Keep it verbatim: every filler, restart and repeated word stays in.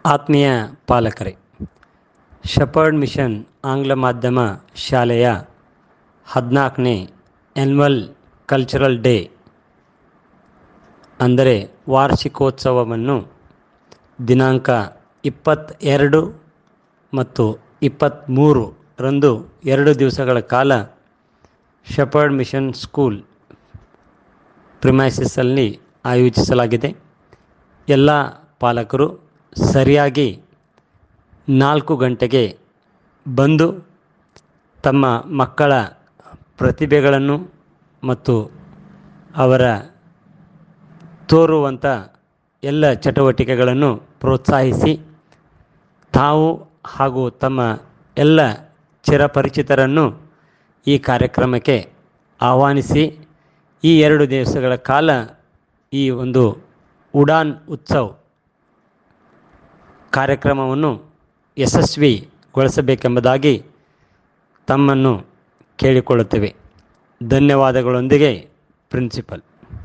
ಆತ್ಮೀಯ ಪಾಲಕರೇ, shepherd mission ಆಂಗ್ಲ ಮಾಧ್ಯಮ ಶಾಲೆಯ ಹದಿನಾಲ್ಕನೇ ಆ್ಯನ್ಯುವಲ್ ಕಲ್ಚರಲ್ ಡೇ ಅಂದರೆ ವಾರ್ಷಿಕೋತ್ಸವವನ್ನು ದಿನಾಂಕ ಇಪ್ಪತ್ತೆರಡು ಮತ್ತು ಇಪ್ಪತ್ತ್ಮೂರು ರಂದು ಎರಡು ದಿವಸಗಳ ಕಾಲ ಶೆಪರ್ಡ್ ಮಿಷನ್ ಸ್ಕೂಲ್ ಪ್ರಿಮೈಸಸ್ಸಲ್ಲಿ ಆಯೋಜಿಸಲಾಗಿದೆ. ಎಲ್ಲ ಪಾಲಕರು ಸರಿಯಾಗಿ ನಾಲ್ಕು ಗಂಟೆಗೆ ಬಂದು ತಮ್ಮ ಮಕ್ಕಳ ಪ್ರತಿಭೆಗಳನ್ನು ಮತ್ತು ಅವರ ತೋರುವಂಥ ಎಲ್ಲ ಚಟುವಟಿಕೆಗಳನ್ನು ಪ್ರೋತ್ಸಾಹಿಸಿ ತಾವು ಹಾಗೂ ತಮ್ಮ ಎಲ್ಲ ಚಿರಪರಿಚಿತರನ್ನು ಈ ಕಾರ್ಯಕ್ರಮಕ್ಕೆ ಆಹ್ವಾನಿಸಿ ಈ ಎರಡು ದಿವಸಗಳ ಕಾಲ ಈ ಒಂದು ಉಡಾನ್ ಉತ್ಸವ್ ಕಾರ್ಯಕ್ರಮವನ್ನು ಯಶಸ್ವಿಗೊಳಿಸಬೇಕೆಂಬುದಾಗಿ ತಮ್ಮನ್ನು ಕೇಳಿಕೊಳ್ಳುತ್ತೇವೆ. ಧನ್ಯವಾದಗಳೊಂದಿಗೆ ಪ್ರಿನ್ಸಿಪಲ್.